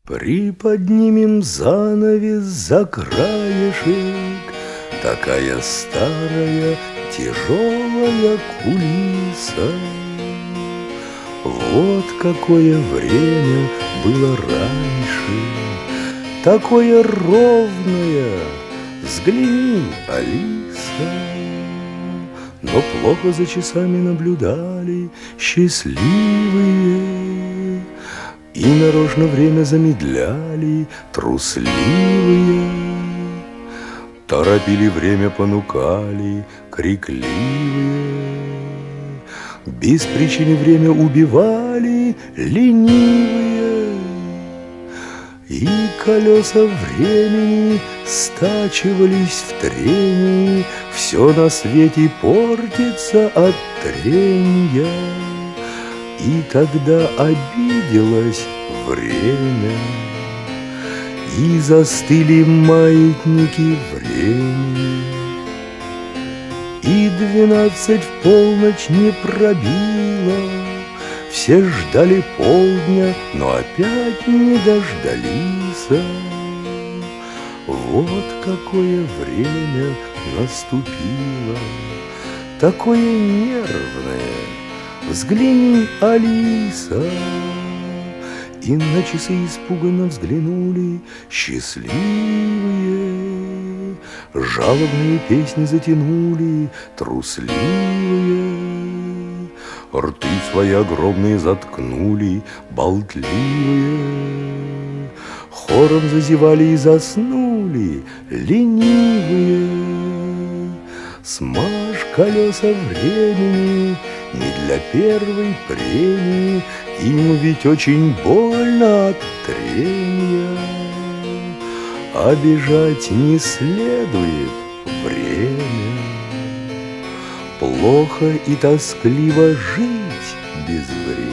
Приподнимем занавес за краешек, такая старая тяжелая кулиса. Вот какое время было раньше, такое ровное, взгляни, Алиса. Но плохо за часами наблюдали счастливые, и нарочно время замедляли трусливые. Торопили время, понукали крикливые, без причины время убивали ленивые. И колеса времени стачивались в трении, все на свете портится от тренья. И тогда обиделось время, и застыли маятники времени. И 12 в полночь не пробило, все ждали полдня, но опять не дождались. Вот какое время наступило, такое нервное. Взгляни, Алиса. И на часы испуганно взглянули счастливые, жалобные песни затянули трусливые, рты свои огромные заткнули болтливые, хором зазевали и заснули ленивые. Смажь колеса времени не для первой премии, ему ведь очень больно от трения. Обижать не следует время, плохо и тоскливо жить без времени.